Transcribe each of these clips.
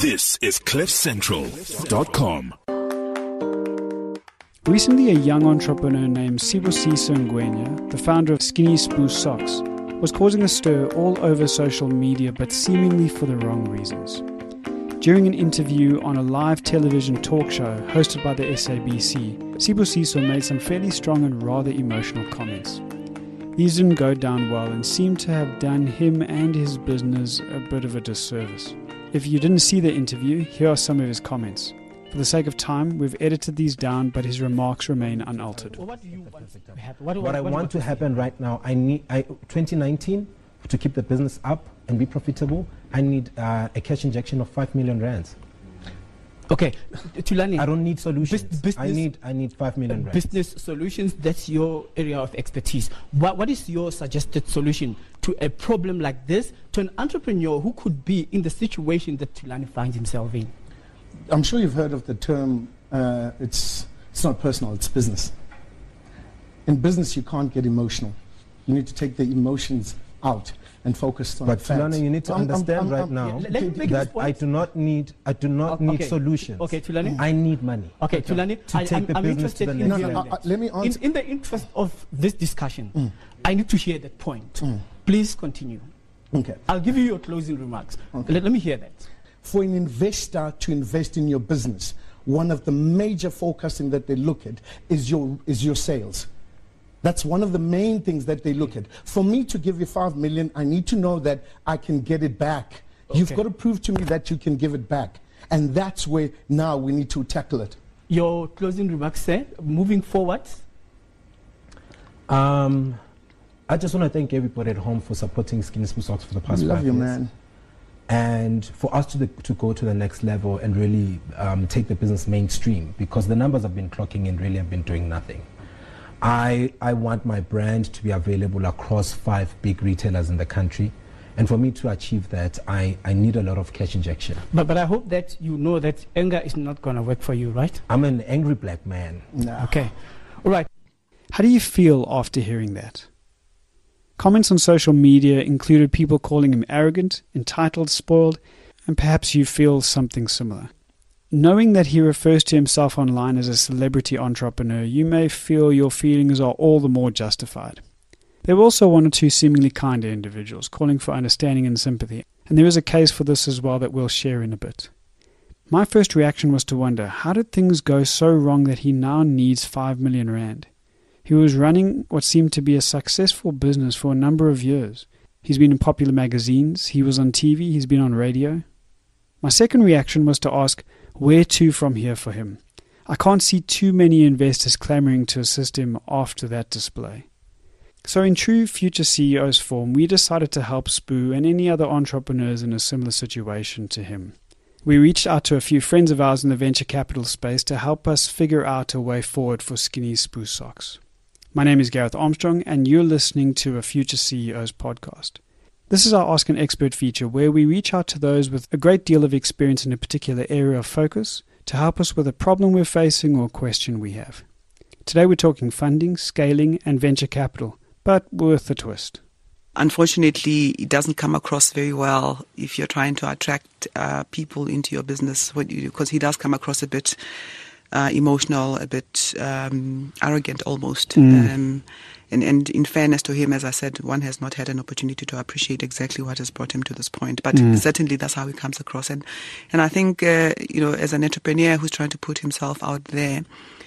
This is CliffCentral.com. Recently, a young entrepreneur named Sibusiso Ngwenya, the founder of Skinny Spoo Socks, was causing a stir all over social media, but seemingly for the wrong reasons. During an interview on a live television talk show hosted by the SABC, Sibusiso made some fairly strong and rather emotional comments. These didn't go down well and seemed to have done him and his business a bit of a disservice. If you didn't see the interview, here are some of his comments. For the sake of time, we've edited these down, but his remarks remain unaltered. What do you want to happen? What I want to happen right now, 2019, to keep the business up and be profitable, I need a cash injection of 5 million rands. Okay, Thulani. I don't need solutions. I need 5 million rands. Business solutions, that's your area of expertise. What is your suggested solution to a problem like this, to an entrepreneur who could be in the situation that Thulani finds himself in? I'm sure you've heard of the term, it's not personal, it's business. In business, you can't get emotional. You need to take the emotions out and focus on facts. But Thulani, you need to understand right now that I do not need solutions. Okay, Thulani. I need money. Okay, Thulani, I'm interested in let me answer. In the interest of this discussion, I need to hear that point. Please continue. Okay. I'll give you your closing remarks. Okay. Let me hear that. For an investor to invest in your business, one of the major forecasting that they look at is your sales. That's one of the main things that they look at. For me to give you 5 million, I need to know that I can get it back. Okay. You've got to prove to me that you can give it back. And that's where now we need to tackle it. Your closing remarks, sir, moving forward? I just want to thank everybody at home for supporting Skinny Spoo Socks for the past 5 years. I love you, man. And for us to go to the next level and really take the business mainstream, because the numbers have been clocking and really have been doing nothing. I want my brand to be available across 5 big retailers in the country. And for me to achieve that, I need a lot of cash injection. But I hope that you know that anger is not going to work for you, right? I'm an angry black man. No. Okay. All right. How do you feel after hearing that? Comments on social media included people calling him arrogant, entitled, spoiled, and perhaps you feel something similar. Knowing that he refers to himself online as a celebrity entrepreneur, you may feel your feelings are all the more justified. There were also one or two seemingly kinder individuals calling for understanding and sympathy, and there is a case for this as well that we'll share in a bit. My first reaction was to wonder, how did things go so wrong that he now needs 5 million rand? He was running what seemed to be a successful business for a number of years. He's been in popular magazines, he was on TV, he's been on radio. My second reaction was to ask, where to from here for him? I can't see too many investors clamoring to assist him after that display. So in true Future CEOs form, we decided to help Spoo and any other entrepreneurs in a similar situation to him. We reached out to a few friends of ours in the venture capital space to help us figure out a way forward for Skinny Spoo Socks. My name is Gareth Armstrong, and you're listening to a Future CEOs podcast. This is our Ask an Expert feature, where we reach out to those with a great deal of experience in a particular area of focus to help us with a problem we're facing or question we have. Today we're talking funding, scaling, and venture capital, but with a twist. Unfortunately, it doesn't come across very well if you're trying to attract people into your business, because he does come across a bit emotional, a bit arrogant almost. And in fairness to him, as I said, one has not had an opportunity to appreciate exactly what has brought him to this point. But certainly that's how he comes across. And I think, as an entrepreneur who's trying to put himself out there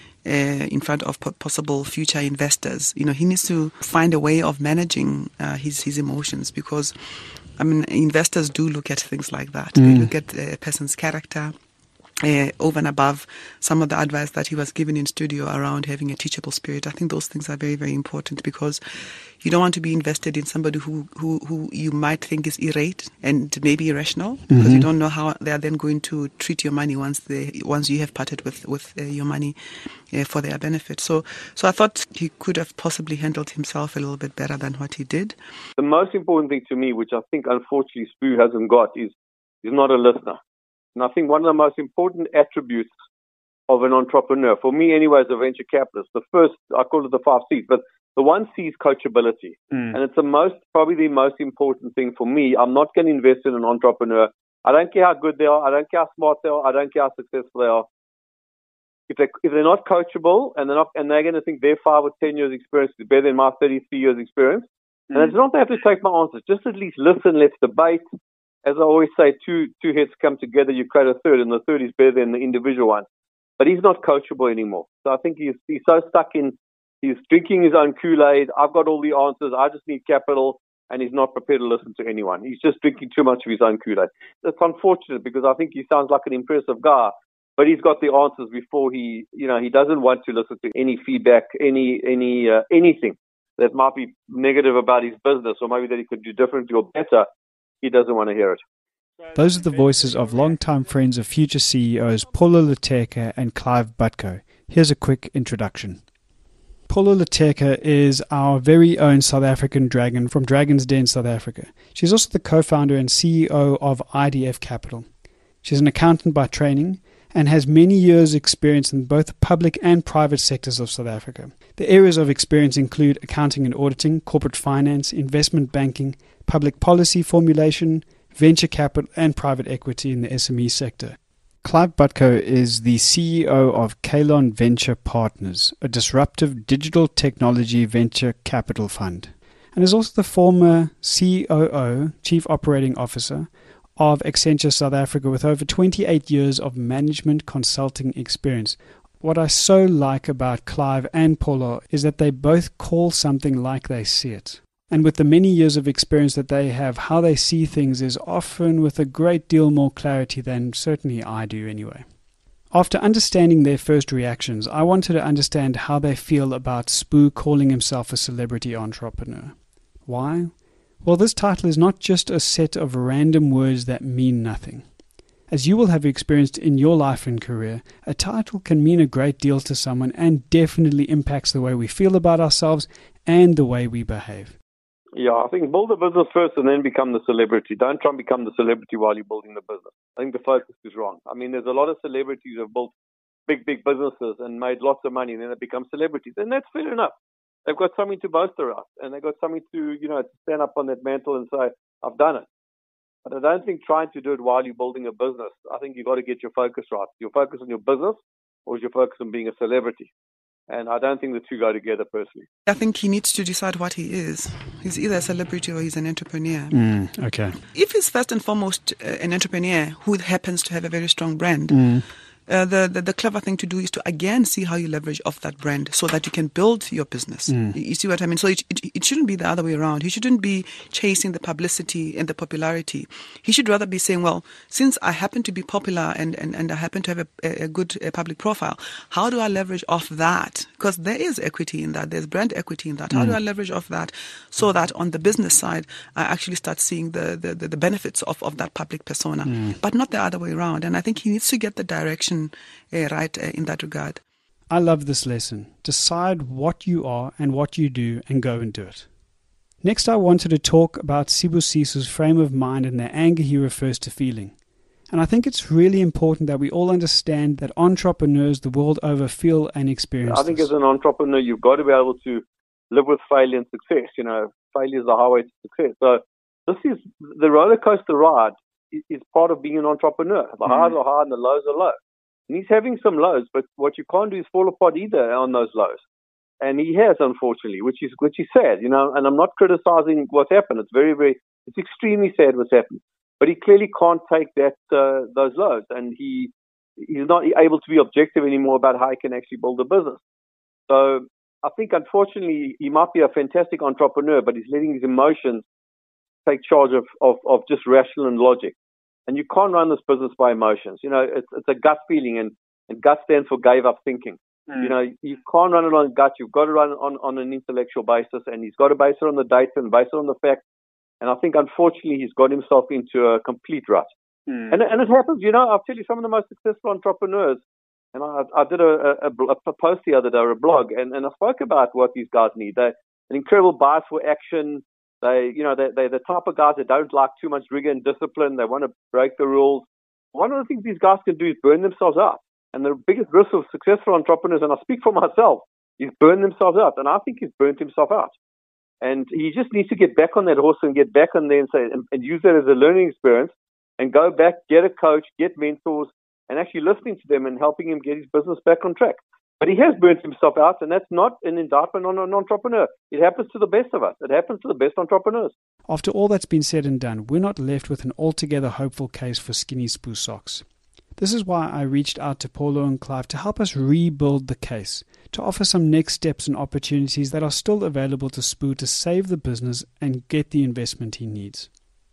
in front of possible future investors, he needs to find a way of managing his emotions, because, investors do look at things like that. They look at a person's character, over and above some of the advice that he was given in studio around having a teachable spirit. I think those things are very, very important, because you don't want to be invested in somebody who you might think is irate and maybe irrational, because you don't know how they are then going to treat your money once you have parted with your money for their benefit. So I thought he could have possibly handled himself a little bit better than what he did. The most important thing to me, which I think unfortunately Spoo hasn't got, is not a listener. And I think one of the most important attributes of an entrepreneur, for me anyway as a venture capitalist, the first, I call it the 5 C's, but the 1 C is coachability. And it's probably the most important thing for me. I'm not going to invest in an entrepreneur I don't care how good they are. I don't care how smart they are. I don't care how successful they are. If they're not coachable and they're going to think their 5 or 10 years experience is better than my 33 years experience, and it's not they have to take my answers. Just at least listen. Let's debate. As I always say, two heads come together, you create a third, and the third is better than the individual one. But he's not coachable anymore. So I think he's so stuck in, he's drinking his own Kool-Aid. I've got all the answers. I just need capital. And he's not prepared to listen to anyone. He's just drinking too much of his own Kool-Aid. That's unfortunate because I think he sounds like an impressive guy, but he's got the answers before he doesn't want to listen to any feedback, anything that might be negative about his business or maybe that he could do differently or better. He doesn't want to hear it. Those are the voices of longtime friends of future CEOs Paulo Leteka and Clive Butko. Here's a quick introduction. Paulo Leteka is our very own South African dragon from Dragon's Den, South Africa. She's also the co-founder and CEO of IDF Capital. She's an accountant by training and has many years' experience in both the public and private sectors of South Africa. The areas of experience include accounting and auditing, corporate finance, investment banking, public policy formulation, venture capital, and private equity in the SME sector. Clive Butko is the CEO of Kalon Venture Partners, a disruptive digital technology venture capital fund, and is also the former COO, Chief Operating Officer, of Accenture South Africa with over 28 years of management consulting experience. What I so like about Clive and Paulo is that they both call something like they see it. And with the many years of experience that they have, how they see things is often with a great deal more clarity than certainly I do anyway. After understanding their first reactions, I wanted to understand how they feel about Spoo calling himself a celebrity entrepreneur. Why? Well, this title is not just a set of random words that mean nothing. As you will have experienced in your life and career, a title can mean a great deal to someone and definitely impacts the way we feel about ourselves and the way we behave. Yeah, I think build the business first and then become the celebrity. Don't try and become the celebrity while you're building the business. I think the focus is wrong. I mean, there's a lot of celebrities who have built big businesses and made lots of money and then they become celebrities. And that's fair enough. They've got something to boast about and they've got something to, to stand up on that mantle and say, I've done it. But I don't think trying to do it while you're building a business, I think you've got to get your focus right. Your focus on your business or is your focus on being a celebrity? And I don't think the two go together personally. I think he needs to decide what he is. He's either a celebrity or he's an entrepreneur. Okay. If he's first and foremost an entrepreneur who happens to have a very strong brand, the clever thing to do is to again see how you leverage off that brand so that you can build your business. You see what I mean? So it shouldn't be the other way around. He shouldn't be chasing the publicity and the popularity. He should rather be saying, well, since I happen to be popular and I happen to have a good public profile, how do I leverage off that? Because there is equity in that. There's brand equity in that. How do I leverage off that so that on the business side, I actually start seeing the benefits of that public persona, but not the other way around. And I think he needs to get the direction right in that regard. I love this lesson. Decide what you are and what you do and go and do it. Next, I wanted to talk about Sibusisu's frame of mind and the anger he refers to feeling. And I think it's really important that we all understand that entrepreneurs the world over feel and experience I think as an entrepreneur, you've got to be able to live with failure and success. Failure is the highway to success. So this is the roller coaster ride is part of being an entrepreneur. The highs are high and the lows are low. And he's having some lows, but what you can't do is fall apart either on those lows. And he has, unfortunately, which is sad, and I'm not criticizing what's happened. It's extremely sad what's happened. But he clearly can't take those lows, and he's not able to be objective anymore about how he can actually build a business. So I think, unfortunately, he might be a fantastic entrepreneur, but he's letting his emotions take charge of just rational and logic. And you can't run this business by emotions. It's a gut feeling, and gut stands for gave up thinking. You can't run it on gut. You've got to run it on an intellectual basis, and he's got to base it on the data and base it on the facts. And I think, unfortunately, he's got himself into a complete rut. And it happens, I'll tell you, some of the most successful entrepreneurs, and I did a post the other day, or a blog, and I spoke about what these guys need. They're an incredible bias for action. They're the type of guys that don't like too much rigor and discipline. They want to break the rules. One of the things these guys can do is burn themselves out. And the biggest risk of successful entrepreneurs, and I speak for myself, is burn themselves out. And I think he's burnt himself out. And he just needs to get back on that horse and get back on there and use that as a learning experience and go back, get a coach, get mentors, and actually listening to them and helping him get his business back on track. But he has burnt himself out, and that's not an indictment on an entrepreneur. It happens to the best of us. It happens to the best entrepreneurs. After all that's been said and done, we're not left with an altogether hopeful case for Skinny Spoo socks. This is why I reached out to Paulo and Clive to help us rebuild the case, to offer some next steps and opportunities that are still available to Spoo to save the business and get the investment he needs.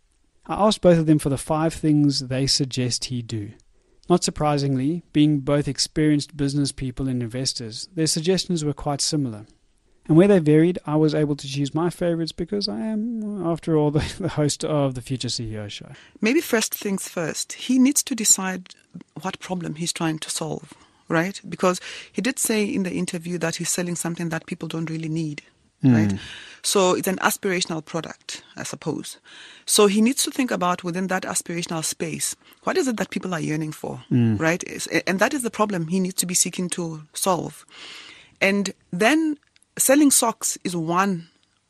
I asked both of them for the 5 things they suggest he do. Not surprisingly, being both experienced business people and investors, their suggestions were quite similar. And where they varied, I was able to choose my favorites because I am, after all, the host of the Future CEO Show. Maybe first things first, he needs to decide what problem he's trying to solve, right? Because he did say in the interview that he's selling something that people don't really need, right? So it's an aspirational product, I suppose. So he needs to think about within that aspirational space, what is it that people are yearning for, right? And that is the problem he needs to be seeking to solve. And then selling socks is one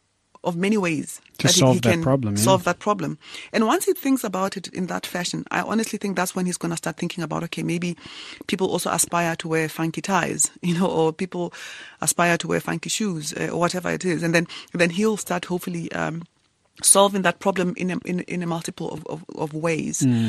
of many ways to solve that problem. Solve that problem. And once he thinks about it in that fashion, I honestly think that's when he's going to start thinking about, okay, maybe people also aspire to wear funky ties, or people aspire to wear funky shoes, or whatever it is. And then he'll start hopefully solving that problem in a multiple of ways. And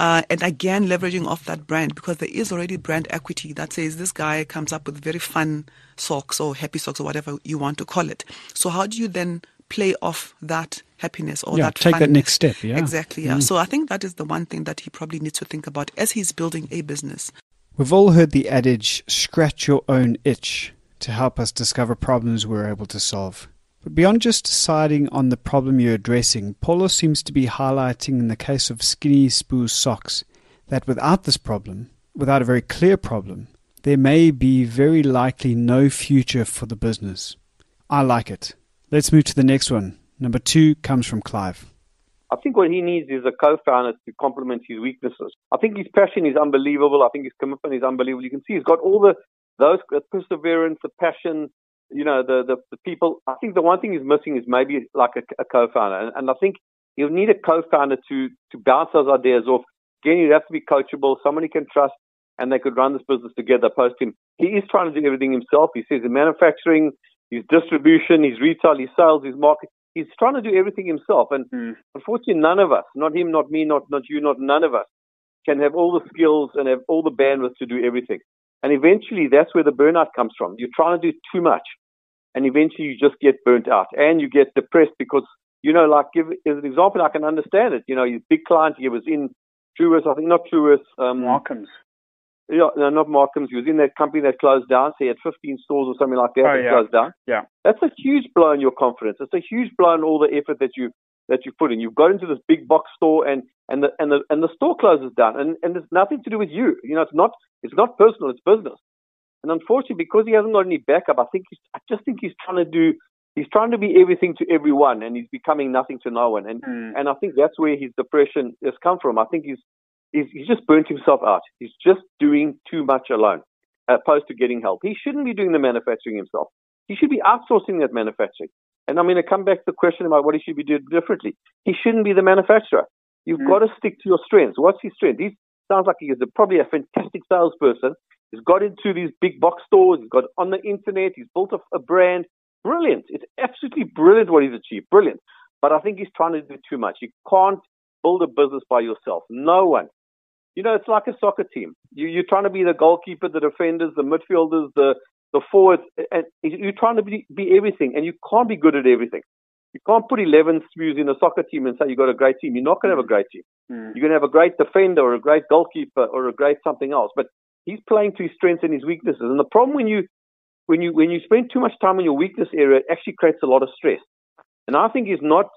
again, leveraging off that brand, because there is already brand equity that says this guy comes up with very fun socks or happy socks or whatever you want to call it. So how do you then play off that happiness or that take funness? that next step? Yeah, exactly. Yeah. So I think that is the one thing that he probably needs to think about as he's building a business. We've all heard the adage, scratch your own itch, to help us discover problems we're able to solve. But beyond just deciding on the problem you're addressing, Paulo seems to be highlighting in the case of Skinny Spoo socks that without this problem, without a very clear problem, there may be very likely no future for the business. I like it. Let's move to the next one. Number 2 comes from Clive. I think what he needs is a co-founder to complement his weaknesses. I think his passion is unbelievable. I think his commitment is unbelievable. You can see he's got all those perseverance, the passion, the people. I think the one thing he's missing is maybe like a co-founder. And I think he'll need a co-founder to bounce those ideas off. Again, you'd have to be coachable, somebody can trust, and they could run this business together post him. He is trying to do everything himself. He says in manufacturing, his distribution, his retail, his sales, his market. He's trying to do everything himself. And unfortunately, none of us, not him, not me, not you, not none of us, can have all the skills and have all the bandwidth to do everything. And eventually, that's where the burnout comes from. You're trying to do too much. And eventually, you just get burnt out. And you get depressed because, like, give as an example, I can understand it. His big client, he was in Truworths, I think, not Truworths. Markham's. Yeah, no, not Markham's. He was in that company that closed down. So he had 15 stores or something like that closed down. Yeah. That's a huge blow in your confidence. It's a huge blow in all the effort that you put in. You've got into this big box store and the store closes down and it's nothing to do with you. It's not personal, it's business. And unfortunately, because he hasn't got any backup, I just think he's trying to be everything to everyone and he's becoming nothing to no one. And I think that's where his depression has come from. I think he's just burnt himself out. He's just doing too much alone, as opposed to getting help. He shouldn't be doing the manufacturing himself. He should be outsourcing that manufacturing. And I'm going to come back to the question about what he should be doing differently. He shouldn't be the manufacturer. You've got to stick to your strengths. What's his strength? He sounds like he is probably a fantastic salesperson. He's got into these big box stores. He's got on the internet. He's built a brand. Brilliant. It's absolutely brilliant what he's achieved. Brilliant. But I think he's trying to do too much. You can't build a business by yourself. No one. It's like a soccer team. You're trying to be the goalkeeper, the defenders, the midfielders, the forwards, and you're trying to be everything, and you can't be good at everything. You can't put 11 SPUs in a soccer team and say you've got a great team. You're not going to have a great team. You're going to have a great defender or a great goalkeeper or a great something else. But he's playing to his strengths and his weaknesses. And the problem when you spend too much time in your weakness area, it actually creates a lot of stress. And I think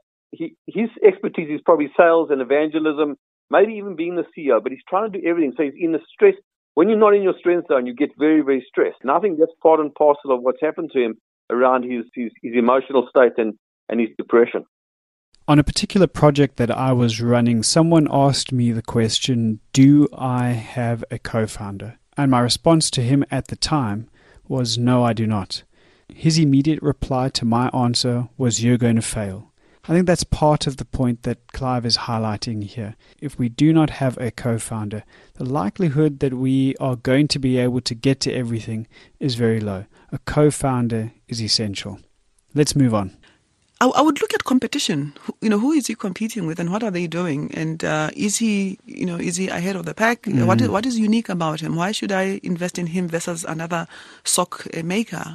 his expertise is probably sales and evangelism, maybe even being the CEO, but he's trying to do everything. So he's in the stress. When you're not in your strength zone, you get very, very stressed. And I think that's part and parcel of what's happened to him around his emotional state and his depression. On a particular project that I was running, someone asked me the question, do I have a co-founder? And my response to him at the time was, no, I do not. His immediate reply to my answer was, you're going to fail. I think that's part of the point that Clive is highlighting here. If we do not have a co-founder, the likelihood that we are going to be able to get to everything is very low. A co-founder is essential. Let's move on. I would look at competition. Who is he competing with, and what are they doing? And is he ahead of the pack? What is unique about him? Why should I invest in him versus another sock maker?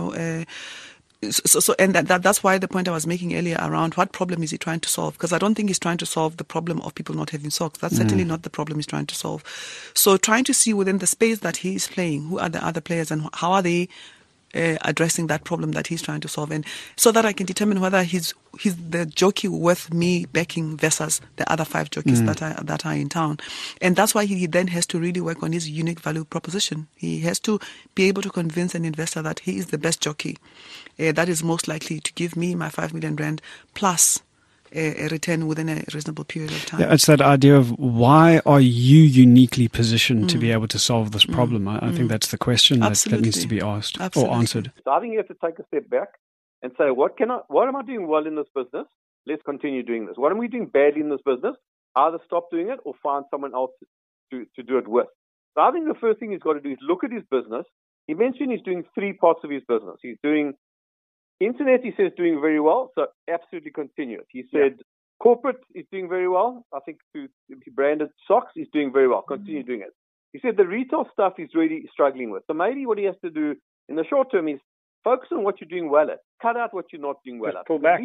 That's why the point I was making earlier around what problem is he trying to solve? Because I don't think he's trying to solve the problem of people not having socks. That's certainly not the problem he's trying to solve. So trying to see within the space that he is playing, who are the other players and how are they addressing that problem that he's trying to solve, and so that I can determine whether he's the jockey worth me backing versus the other 5 jockeys that are in town. And that's why he then has to really work on his unique value proposition. He has to be able to convince an investor that he is the best jockey that is most likely to give me my 5 million rand plus a return within a reasonable period of time. Yeah, it's that idea of why are you uniquely positioned to be able to solve this problem? I think that's the question that needs to be asked or answered. So I think you have to take a step back and say, what am I doing well in this business? Let's continue doing this. What am we doing badly in this business? Either stop doing it or find someone else to do it with. So I think the first thing he's got to do is look at his business. He mentioned he's doing 3 parts of his business. He's doing internet, he says, doing very well, so absolutely continue it. He said corporate is doing very well. I think to branded socks is doing very well. Continue doing it. He said the retail stuff he's really struggling with. So maybe what he has to do in the short term is focus on what you're doing well at. Cut out what you're not doing well at. Pull back,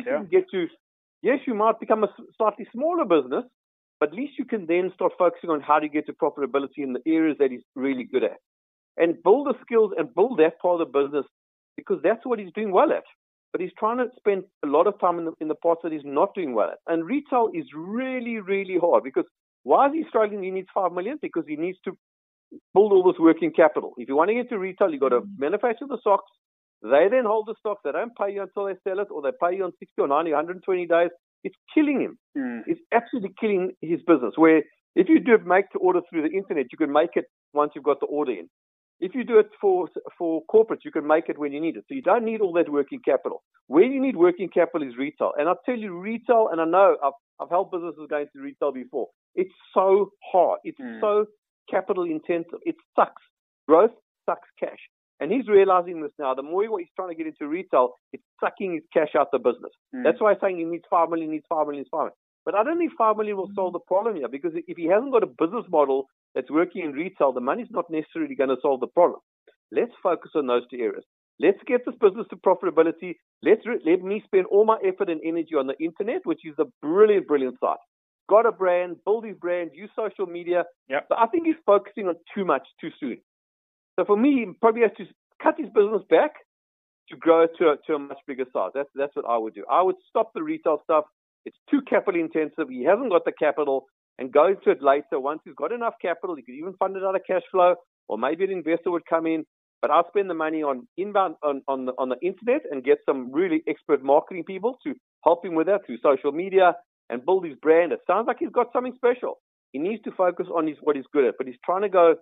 yes, you might become a slightly smaller business, but at least you can then start focusing on how to get to profitability in the areas that he's really good at. And build the skills and build that part of the business, because that's what he's doing well at. But he's trying to spend a lot of time in the parts that he's not doing well at. And retail is really, really hard, because why is he struggling? He needs 5 million because he needs to build all this working capital. If you want to get to retail, you've got to manufacture the socks. They then hold the stocks. They don't pay you until they sell it, or they pay you on 60 or 90, 120 days. It's killing him. It's absolutely killing his business. Where if you do make to order through the internet, you can make it once you've got the order in. If you do it for corporate, you can make it when you need it. So you don't need all that working capital. Where you need working capital is retail. And I'll tell you, retail, and I know I've helped businesses going to retail before. It's so hard. It's so capital intensive. It sucks. Growth sucks cash. And he's realizing this now. The more he's trying to get into retail, it's sucking his cash out the business. That's why I'm saying he needs 5 million, But I don't think 5 million will solve the problem here, because if he hasn't got a business model that's working in retail, the money's not necessarily going to solve the problem. Let's focus on those 2 areas. Let's get this business to profitability. Let me spend all my effort and energy on the internet, which is a brilliant, brilliant site. Got a brand, build his brand, use social media. Yep. But I think he's focusing on too much too soon. So for me, he probably has to cut his business back to grow to a much bigger size. That's what I would do. I would stop the retail stuff. It's too capital intensive. He hasn't got the capital, and go into it later. Once he's got enough capital, he could even fund it out of cash flow, or maybe an investor would come in. But I'll spend the money on inbound on the internet and get some really expert marketing people to help him with that through social media and build his brand. It sounds like he's got something special. He needs to focus on what he's good at, but he's trying to go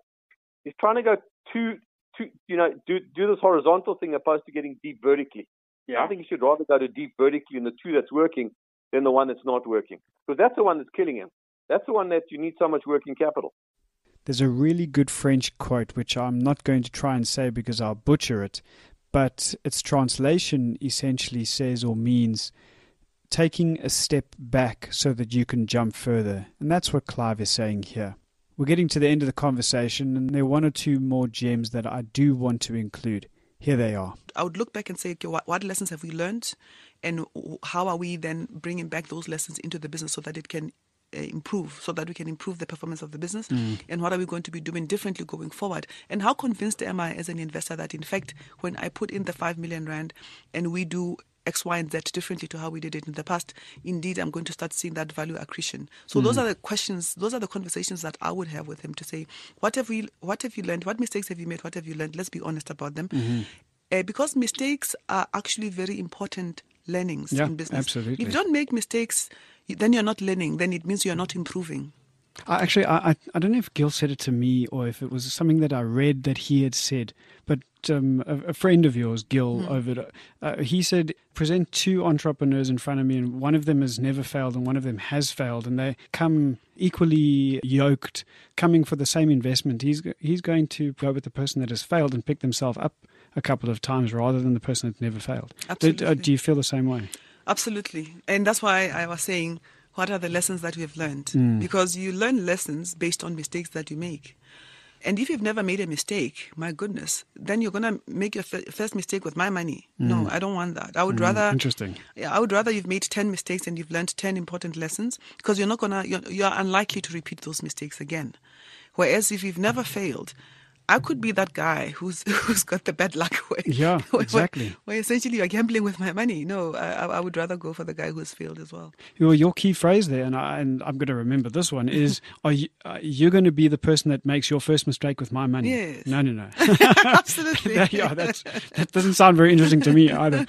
do this horizontal thing opposed to getting deep vertically. Yeah. I think he should rather go to deep vertically in the 2 that's working than the one that's not working, because that's the one that's killing him. That's the one that you need so much working capital. There's a really good French quote, which I'm not going to try and say because I'll butcher it, but its translation essentially says or means taking a step back so that you can jump further. And that's what Clive is saying here. We're getting to the end of the conversation, and there are 1 or 2 more gems that I do want to include. Here they are. I would look back and say, okay, what lessons have we learned, and how are we then bringing back those lessons into the business so that it can improve, so that we can improve the performance of the business, and what are we going to be doing differently going forward, and how convinced am I as an investor that in fact when I put in the 5 million rand and we do X, Y, and Z differently to how we did it in the past, indeed I'm going to start seeing that value accretion. So those are the questions, those are the conversations that I would have with him to say, what have you learned, what mistakes have you made, what have you learned, let's be honest about them. Because mistakes are actually very important learnings in business. Absolutely. If you don't make mistakes, then you're not learning, then it means you're not improving. I don't know if Gil said it to me or if it was something that I read that he had said, but a friend of yours, Gil, he said, present two entrepreneurs in front of me and one of them has never failed and one of them has failed, and they come equally yoked, coming for the same investment. He's going to go with the person that has failed and pick themselves up a couple of times rather than the person that never failed. Absolutely. Do you feel the same way? Absolutely. And that's why I was saying, what are the lessons that we have learned? Because you learn lessons based on mistakes that you make. And if you've never made a mistake, my goodness, then you're going to make your first mistake with my money. No, I don't want that. I would rather... Interesting. Yeah, I would rather you've made 10 mistakes and you've learned 10 important lessons, because you're unlikely to repeat those mistakes again. Whereas if you've never failed, I could be that guy who's got the bad luck way. Yeah, exactly. Where essentially you're gambling with my money. No, I would rather go for the guy who's failed as well. Your key phrase there, and I'm going to remember this one, is you're going to be the person that makes your first mistake with my money. Yes. No. Absolutely. That doesn't sound very interesting to me either.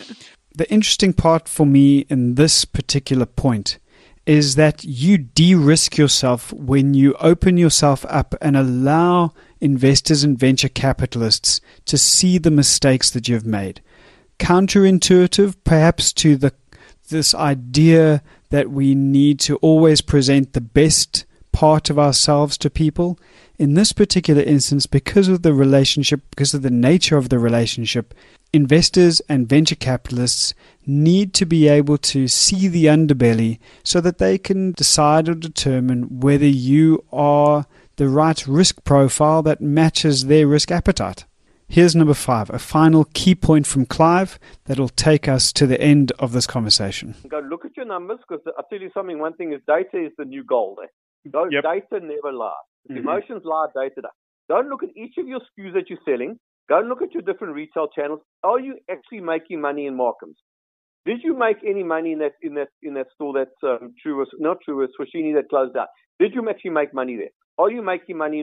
The interesting part for me in this particular point is that you de-risk yourself when you open yourself up and allow investors and venture capitalists to see the mistakes that you've made. Counterintuitive, perhaps, to this idea that we need to always present the best part of ourselves to people. In this particular instance, because of the relationship, because of the nature of the relationship, investors and venture capitalists need to be able to see the underbelly so that they can decide or determine whether you are the right risk profile that matches their risk appetite. Here's number 5, a final key point from Clive that will take us to the end of this conversation. Go look at your numbers, because I'll tell you something. One thing is data is the new gold. Data never lies. Emotions lie, data does. Don't look at each of your SKUs that you're selling. Go and look at your different retail channels. Are you actually making money in Markhams? Did you make any money in that store that's not Truworths, Swashini that closed down? Did you actually make money there? Are you making money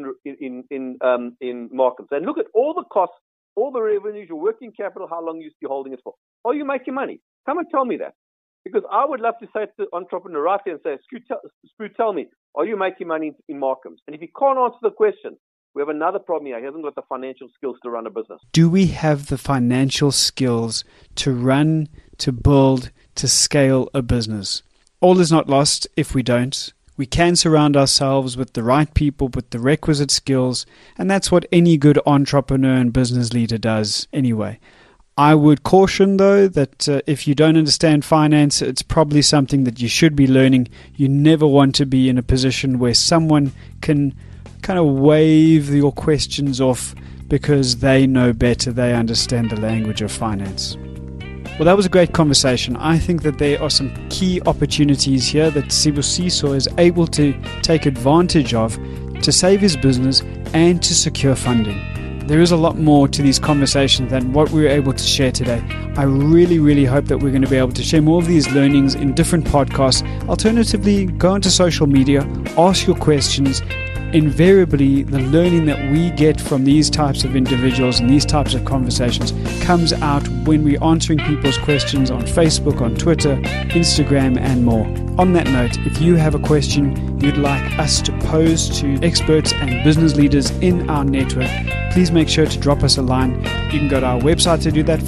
in Markhams? And look at all the costs, all the revenues, your working capital, how long you're holding it for. Are you making money? Come and tell me that. Because I would love to say to the entrepreneur right there and say, Spoo, tell me, are you making money in Markhams? And if he can't answer the question, we have another problem here. He hasn't got the financial skills to run a business. Do we have the financial skills to run, to build, to scale a business? All is not lost if we don't. We can surround ourselves with the right people, with the requisite skills, and that's what any good entrepreneur and business leader does anyway. I would caution, though, that if you don't understand finance, it's probably something that you should be learning. You never want to be in a position where someone can kind of wave your questions off because they know better, they understand the language of finance. Well, that was a great conversation. I think that there are some key opportunities here that Sibusiso is able to take advantage of to save his business and to secure funding. There is a lot more to these conversations than what we were able to share today. I really, really hope that we're going to be able to share more of these learnings in different podcasts. Alternatively, go onto social media, ask your questions. Invariably, the learning that we get from these types of individuals and these types of conversations comes out when we're answering people's questions on Facebook, on Twitter, Instagram, and more. On that note, if you have a question you'd like us to pose to experts and business leaders in our network, please make sure to drop us a line. You can go to our website to do that,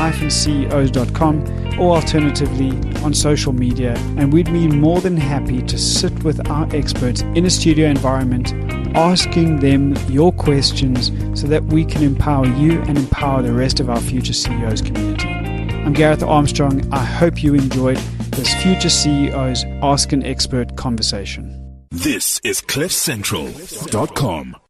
future-ceos.com, or alternatively on social media, and we'd be more than happy to sit with our experts in a studio environment, asking them your questions so that we can empower you and empower the rest of our Future CEOs community. I'm Gareth Armstrong. I hope you enjoyed this Future CEOs Ask an Expert conversation. This is CliffCentral.com.